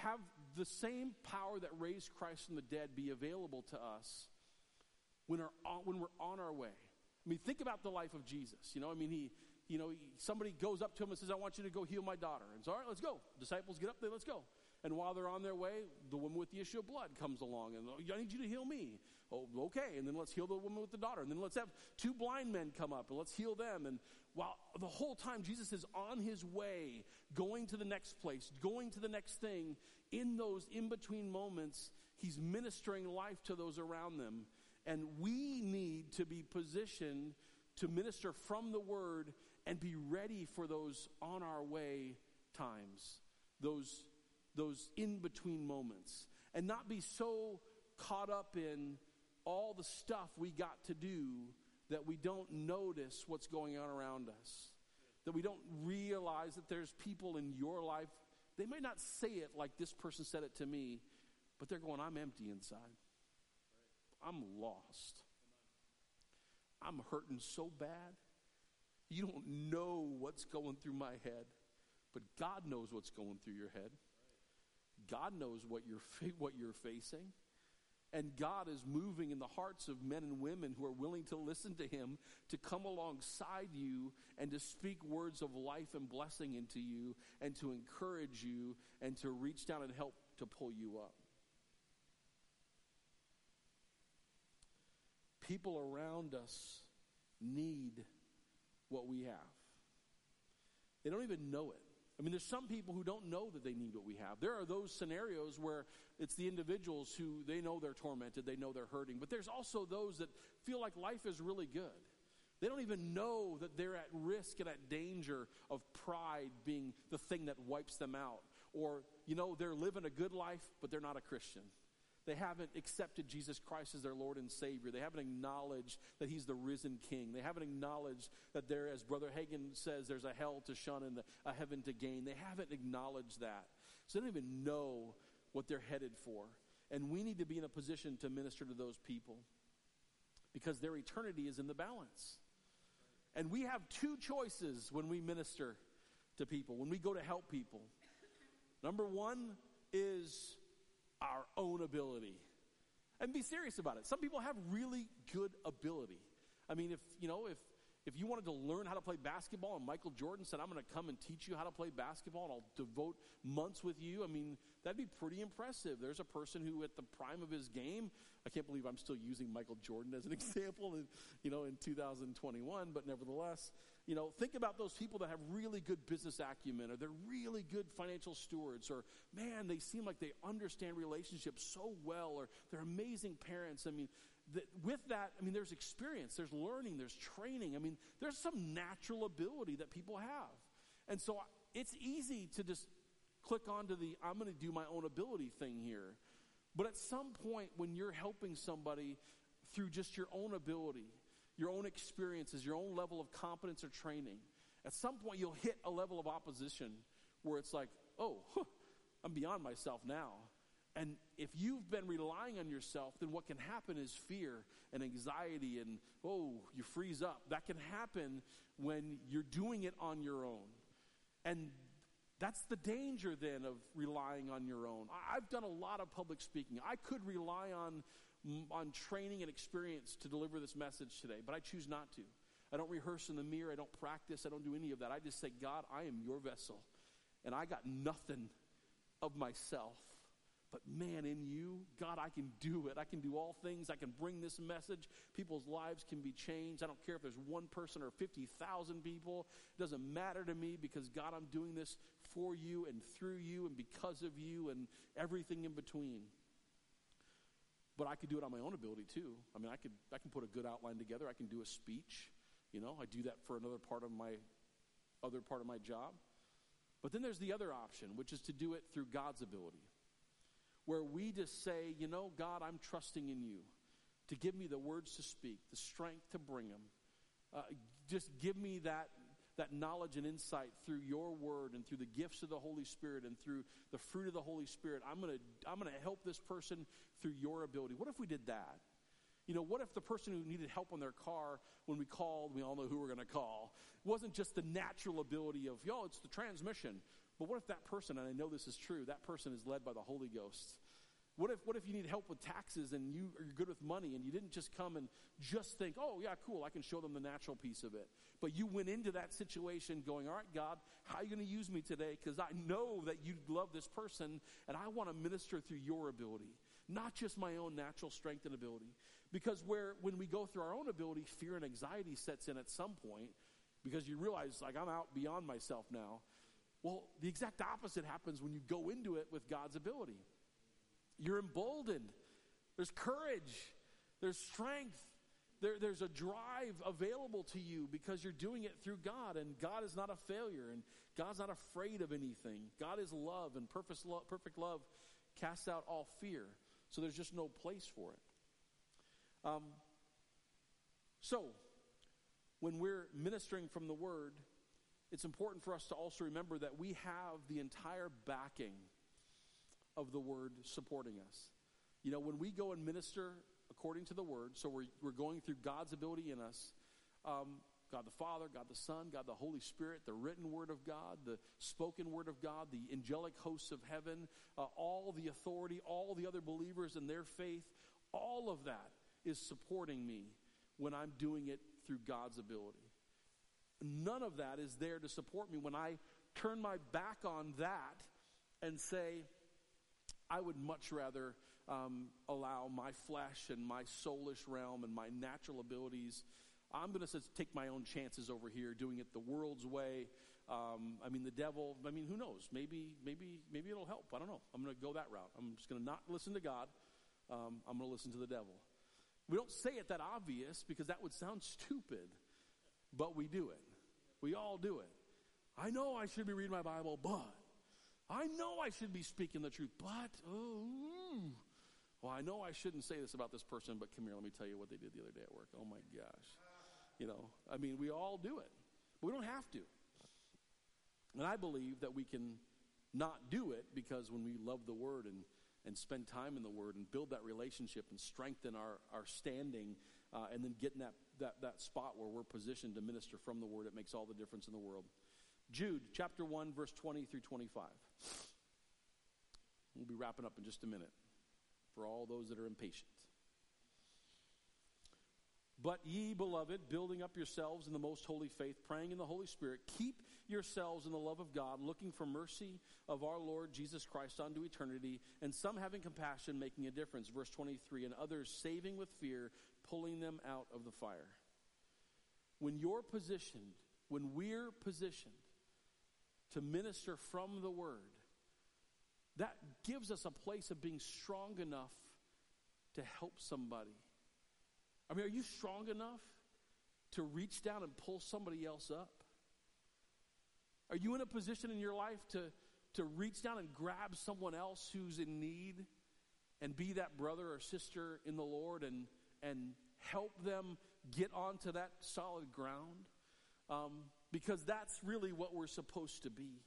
have the same power that raised Christ from the dead be available to us when, our, when we're on our way. I mean, think about the life of Jesus. You know, I mean, he, you know, he, somebody goes up to him and says, I want you to go heal my daughter. And so, all right, let's go. Disciples get up there, let's go. And while they're on their way, the woman with the issue of blood comes along and, oh, I need you to heal me. Oh, okay. And then let's heal the woman with the daughter. And then let's have two blind men come up and let's heal them. And while the whole time Jesus is on his way, going to the next place, going to the next thing, in those in-between moments, he's ministering life to those around them. And we need to be positioned to minister from the word and be ready for those on our way times, those those in-between moments, and not be so caught up in all the stuff we got to do that we don't notice what's going on around us, that we don't realize that there's people in your life, they might not say it like this person said it to me, but they're going, I'm empty inside. I'm lost. I'm hurting so bad. You don't know what's going through my head, but God knows what's going through your head. God knows what you're what you're facing. And God is moving in the hearts of men and women who are willing to listen to him, to come alongside you and to speak words of life and blessing into you and to encourage you and to reach down and help to pull you up. People around us need what we have. They don't even know it. I mean, there's some people who don't know that they need what we have. There are those scenarios where it's the individuals who, they know they're tormented, they know they're hurting. But there's also those that feel like life is really good. They don't even know that they're at risk and at danger of pride being the thing that wipes them out. Or, you know, they're living a good life, but they're not a Christian. They haven't accepted Jesus Christ as their Lord and Savior. They haven't acknowledged that he's the risen King. They haven't acknowledged that there, as Brother Hagin says, there's a hell to shun and a heaven to gain. They haven't acknowledged that. So they don't even know what they're headed for. And we need to be in a position to minister to those people because their eternity is in the balance. And we have two choices when we minister to people, when we go to help people. Number one is our own ability. And be serious about it. Some people have really good ability. I mean, if, you know, if if you wanted to learn how to play basketball and Michael Jordan said, I'm going to come and teach you how to play basketball and I'll devote months with you, I mean, that'd be pretty impressive. There's a person who at the prime of his game, I can't believe I'm still using Michael Jordan as an example, in, you know, in two thousand twenty-one, but nevertheless, you know, think about those people that have really good business acumen, or they're really good financial stewards, or, man, they seem like they understand relationships so well, or they're amazing parents. I mean, th- with that, I mean, there's experience, there's learning, there's training. I mean, there's some natural ability that people have. And so it's easy to just click onto the, I'm going to do my own ability thing here. But at some point when you're helping somebody through just your own ability, your own experiences, your own level of competence or training, at some point you'll hit a level of opposition where it's like, oh, huh, I'm beyond myself now. And if you've been relying on yourself, then what can happen is fear and anxiety and, oh, you freeze up. That can happen when you're doing it on your own. And that's the danger then of relying on your own. I've done a lot of public speaking. I could rely on on training and experience to deliver this message today, but I choose not to. I don't rehearse in the mirror. I don't practice. I don't do any of that. I just say, God, I am your vessel, and I got nothing of myself. But man, in you, God, I can do it. I can do all things. I can bring this message. People's lives can be changed. I don't care if there's one person or fifty thousand people. It doesn't matter to me because, God, I'm doing this for you and through you and because of you and everything in between. But I could do it on my own ability too. I mean, I could I can put a good outline together. I can do a speech. You know, I do that for another part of my other part of my job. But then there's the other option, which is to do it through God's ability, where we just say, you know, God, I'm trusting in you to give me the words to speak, the strength to bring them. Uh, just give me that that knowledge and insight through your word and through the gifts of the Holy Spirit and through the fruit of the Holy Spirit. I'm going to I'm going to help this person through your ability. What if we did that? You know, what if the person who needed help on their car, when we called, we all know who we're going to call, wasn't just the natural ability of, yo, it's the transmission. But what if that person, and I know this is true, that person is led by the Holy Ghost? What if what if you need help with taxes and you are good with money and you didn't just come and just think, oh, yeah, cool, I can show them the natural piece of it. But you went into that situation going, all right, God, how are you going to use me today? Because I know that you love this person and I want to minister through your ability, not just my own natural strength and ability. Because where when we go through our own ability, fear and anxiety sets in at some point because you realize, like, I'm out beyond myself now. Well, the exact opposite happens when you go into it with God's ability. You're emboldened. There's courage. There's strength. There, there's a drive available to you because you're doing it through God. And God is not a failure. And God's not afraid of anything. God is love. And perfect love, perfect love casts out all fear. So there's just no place for it. Um, so, when we're ministering from the Word, it's important for us to also remember that we have the entire backing of the Word supporting us. You know, when we go and minister according to the Word, so we're, we're going through God's ability in us, um, God the Father, God the Son, God the Holy Spirit, the written Word of God, the spoken Word of God, the angelic hosts of heaven, uh, all the authority, all the other believers and their faith, all of that is supporting me when I'm doing it through God's ability. None of that is there to support me when I turn my back on that and say, I would much rather um, allow my flesh and my soulish realm and my natural abilities. I'm going to take my own chances over here, doing it the world's way. Um, I mean, the devil, I mean, who knows? Maybe, maybe, maybe it'll help. I don't know. I'm going to go that route. I'm just going to not listen to God. Um, I'm going to listen to the devil. We don't say it that obvious because that would sound stupid, but we do it. We all do it. I know I should be reading my Bible, but I know I should be speaking the truth, but, oh, mm. well, I know I shouldn't say this about this person, but come here, let me tell you what they did the other day at work. Oh, my gosh. You know, I mean, we all do it. But we don't have to. And I believe that we can not do it because when we love the Word and, and spend time in the Word and build that relationship and strengthen our, our standing uh, and then get in that, that, that spot where we're positioned to minister from the Word, it makes all the difference in the world. Jude, chapter one, verse twenty through twenty-five. We'll be wrapping up in just a minute for all those that are impatient. But ye, beloved, building up yourselves in the most holy faith, praying in the Holy Spirit, keep yourselves in the love of God, looking for mercy of our Lord Jesus Christ unto eternity, and some having compassion, making a difference. Verse twenty-three, and others saving with fear, pulling them out of the fire. When you're positioned, when we're positioned to minister from the Word, that gives us a place of being strong enough to help somebody. I mean, are you strong enough to reach down and pull somebody else up? Are you in a position in your life to, to reach down and grab someone else who's in need and be that brother or sister in the Lord and, and help them get onto that solid ground? Um, because that's really what we're supposed to be.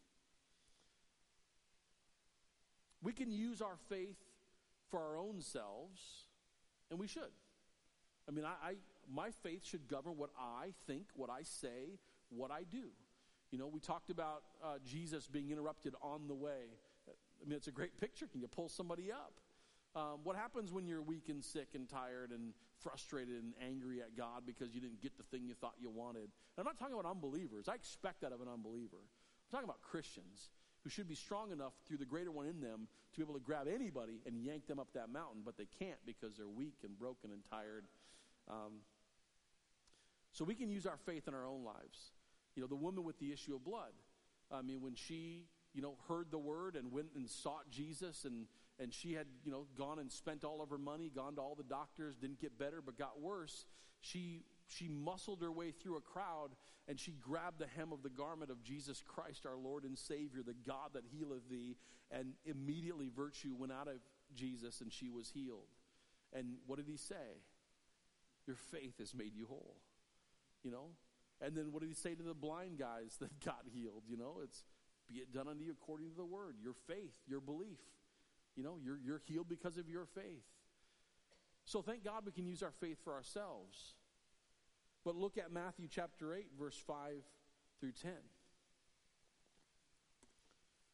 We can use our faith for our own selves, and we should. I mean, I, I my faith should govern what I think, what I say, what I do. You know, we talked about uh, Jesus being interrupted on the way. I mean, it's a great picture. Can you pull somebody up? Um, what happens when you're weak and sick and tired and frustrated and angry at God because you didn't get the thing you thought you wanted? And I'm not talking about unbelievers. I expect that of an unbeliever. I'm talking about Christians who should be strong enough through the greater one in them to be able to grab anybody and yank them up that mountain, but they can't because they're weak and broken and tired. Um, so we can use our faith in our own lives. You know, the woman with the issue of blood. I mean, when she, you know, heard the word and went and sought Jesus and, and she had, you know, gone and spent all of her money, gone to all the doctors, didn't get better, but got worse. She, she muscled her way through a crowd and she grabbed the hem of the garment of Jesus Christ, our Lord and Savior, the God that healeth thee. And immediately virtue went out of Jesus and she was healed. And what did he say? Your faith has made you whole, you know? And then what did he say to the blind guys that got healed? You know, it's be it done unto you according to the word. Your faith, your belief. You know, you're, you're healed because of your faith. So thank God we can use our faith for ourselves. But look at Matthew chapter eight, verse five through ten.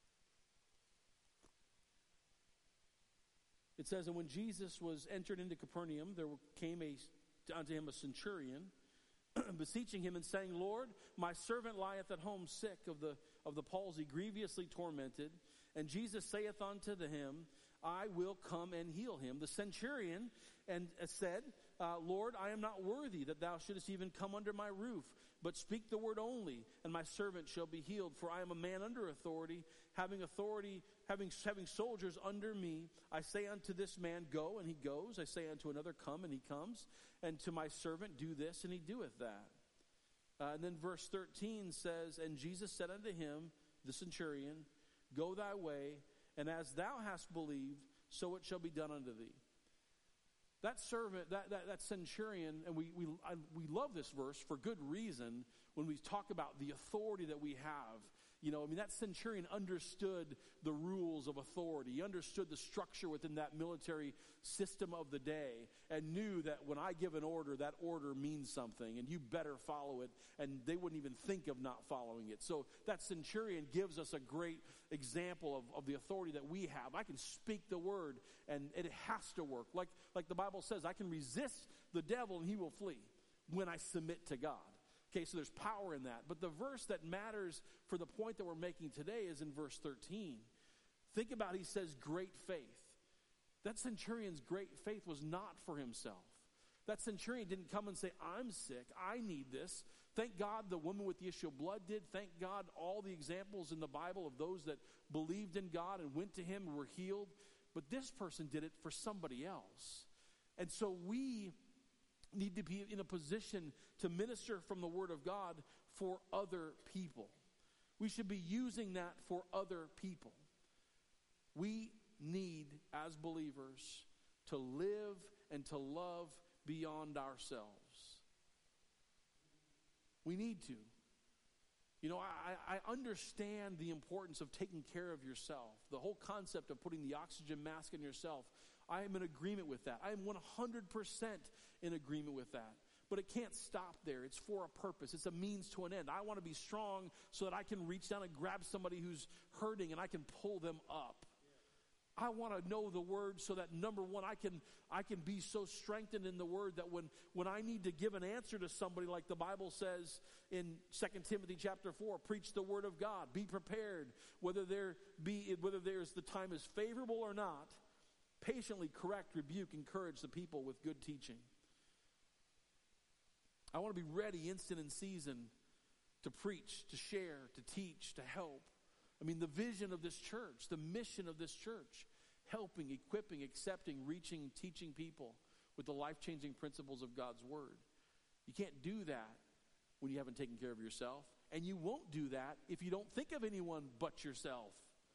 It says, and when Jesus was entered into Capernaum, there came a, unto him a centurion, beseeching him and saying, Lord, my servant lieth at home sick of the of the palsy, grievously tormented. And Jesus saith unto him, I will come and heal him. The centurion and uh, said, uh, Lord, I am not worthy that thou shouldest even come under my roof, but speak the word only, and my servant shall be healed. For I am a man under authority, having authority, having having soldiers under me. I say unto this man, go, and he goes. I say unto another, come, and he comes. And to my servant, do this, and he doeth that. Uh, and then verse thirteen says, and Jesus said unto him, the centurion, go thy way, and as thou hast believed, so it shall be done unto thee. That servant, that, that, that centurion, and we, we, I, we love this verse for good reason when we talk about the authority that we have. You know, I mean, that centurion understood the rules of authority. He understood the structure within that military system of the day and knew that when I give an order, that order means something, and you better follow it, and they wouldn't even think of not following it. So that centurion gives us a great example of, of the authority that we have. I can speak the word, and it has to work. Like, like the Bible says, I can resist the devil, and he will flee when I submit to God. Okay, so there's power in that. But the verse that matters for the point that we're making today is in verse thirteen. Think about it, he says great faith. That centurion's great faith was not for himself. That centurion didn't come and say, I'm sick, I need this. Thank God the woman with the issue of blood did. Thank God all the examples in the Bible of those that believed in God and went to him and were healed. But this person did it for somebody else. And so we need to be in a position to minister from the Word of God for other people. We should be using that for other people. We need, as believers, to live and to love beyond ourselves. We need to. You know, I, I understand the importance of taking care of yourself. The whole concept of putting the oxygen mask on yourself, I am in agreement with that. I am one hundred percent in agreement with that. But it can't stop there. It's for a purpose. It's a means to an end. I want to be strong so that I can reach down and grab somebody who's hurting and I can pull them up. I want to know the word so that, number one, I can I can be so strengthened in the word that when, when I need to give an answer to somebody, like the Bible says in Second Timothy chapter four, preach the word of God. Be prepared, whether there be whether there's the time is favorable or not. Patiently correct, rebuke, encourage the people with good teaching. I want to be ready, instant in season, to preach, to share, to teach, to help. I mean, the vision of this church, the mission of this church, helping, equipping, accepting, reaching, teaching people with the life-changing principles of God's word. You can't do that when you haven't taken care of yourself, and you won't do that if you don't think of anyone but yourself.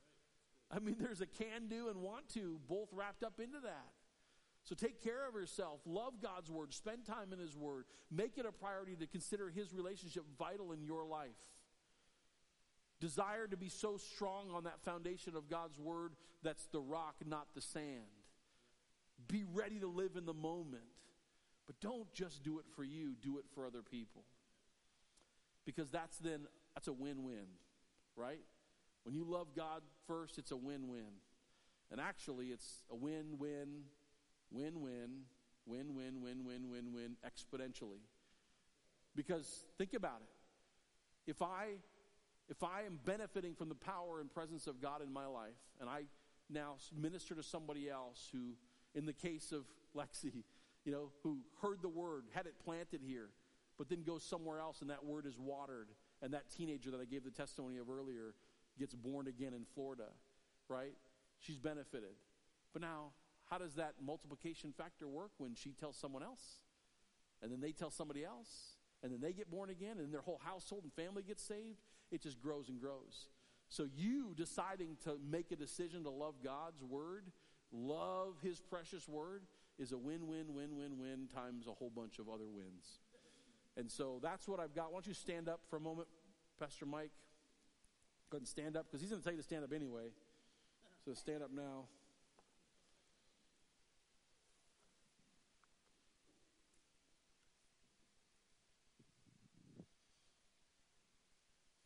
I mean, there's a can do and want to, both wrapped up into that. So take care of yourself. Love God's word. Spend time in his word. Make it a priority to consider his relationship vital in your life. Desire to be so strong on that foundation of God's word that's the rock, not the sand. Be ready to live in the moment. But don't just do it for you. Do it for other people. Because that's then, that's a win-win, right? When you love God first, it's a win-win. And actually, it's a win-win, win-win, win-win, win-win, win-win, exponentially. Because think about it. If I, if I am benefiting from the power and presence of God in my life, and I now minister to somebody else who, in the case of Lexi, you know, who heard the word, had it planted here, but then goes somewhere else and that word is watered, and that teenager that I gave the testimony of earlier gets born again in Florida, right? She's benefited. But now, how does that multiplication factor work when she tells someone else? And then they tell somebody else, and then they get born again, and their whole household and family gets saved? It just grows and grows. So you deciding to make a decision to love God's word, love his precious word, is a win-win, win-win-win times a whole bunch of other wins. And so that's what I've got. Why don't you stand up for a moment, Pastor Mike? Go ahead and stand up, because he's going to tell you to stand up anyway. So stand up now.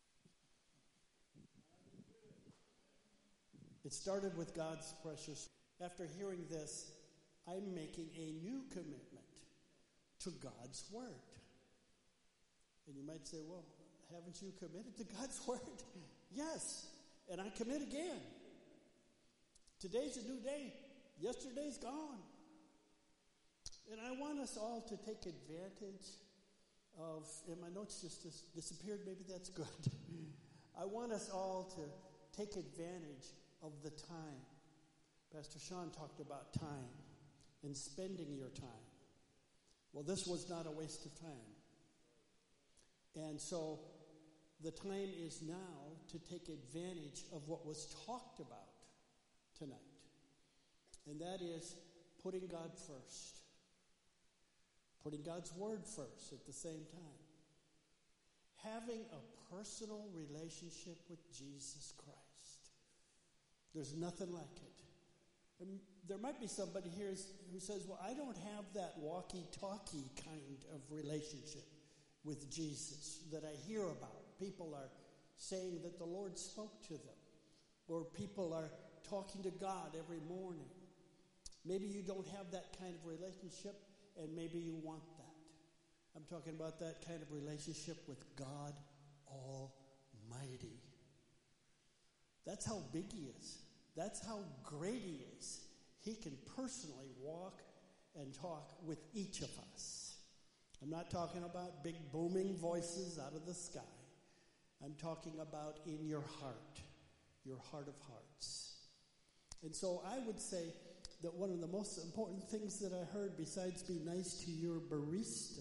It started with God's precious. After hearing this, I'm making a new commitment to God's Word. And you might say, well, haven't you committed to God's Word? Yes, and I commit again. Today's a new day. Yesterday's gone. And I want us all to take advantage of, and my notes just dis- disappeared, maybe that's good. I want us all to take advantage of the time. Pastor Sean talked about time and spending your time. Well, this was not a waste of time. And so the time is now to take advantage of what was talked about tonight. And that is putting God first. Putting God's Word first at the same time. Having a personal relationship with Jesus Christ. There's nothing like it. And there might be somebody here who says, well, I don't have that walkie-talkie kind of relationship with Jesus that I hear about. People are saying that the Lord spoke to them. Or people are talking to God every morning. Maybe you don't have that kind of relationship, and maybe you want that. I'm talking about that kind of relationship with God Almighty. That's how big He is. That's how great He is. He can personally walk and talk with each of us. I'm not talking about big booming voices out of the sky. I'm talking about in your heart, your heart of hearts. And so I would say that one of the most important things that I heard, besides be nice to your barista,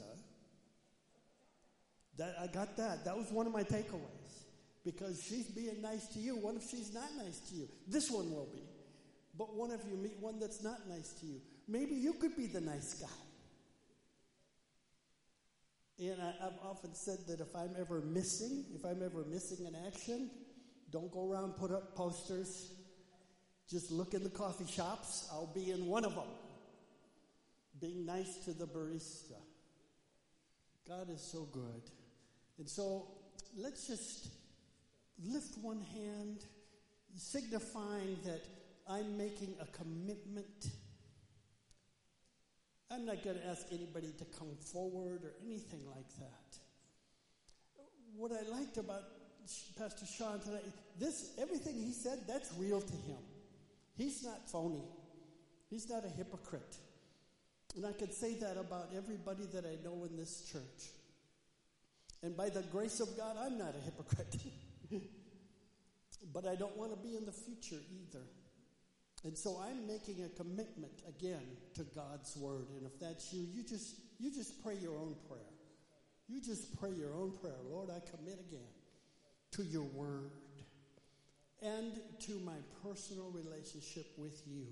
that I got that. That was one of my takeaways. Because she's being nice to you. What if she's not nice to you? This one will be. But what if you meet one that's not nice to you? Maybe you could be the nice guy. And I, I've often said that if I'm ever missing, if I'm ever missing an action, don't go around put up posters. Just look in the coffee shops. I'll be in one of them. Being nice to the barista. God is so good. And so let's just lift one hand, signifying that I'm making a commitment. I'm not going to ask anybody to come forward or anything like that. What I liked about Pastor Sean tonight, this, everything he said, that's real to him. He's not phony. He's not a hypocrite. And I could say that about everybody that I know in this church. And by the grace of God, I'm not a hypocrite. But I don't want to be in the future either. And so I'm making a commitment again to God's Word. And if that's you, you just you just pray your own prayer. You just pray your own prayer. Lord, I commit again to your Word and to my personal relationship with you.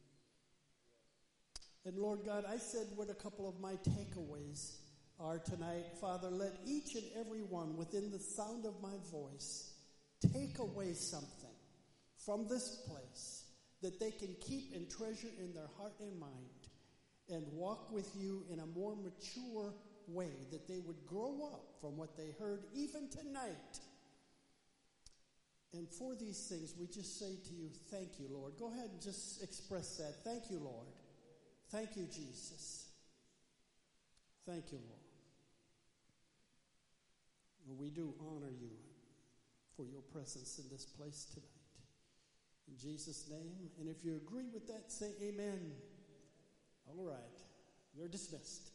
And Lord God, I said what a couple of my takeaways are tonight. Father, let each and every one within the sound of my voice take away something from this place that they can keep and treasure in their heart and mind and walk with you in a more mature way, that they would grow up from what they heard even tonight. And for these things, we just say to you, thank you, Lord. Go ahead and just express that. Thank you, Lord. Thank you, Jesus. Thank you, Lord. We do honor you for your presence in this place tonight. In Jesus' name. And if you agree with that, say amen. All right. You're dismissed.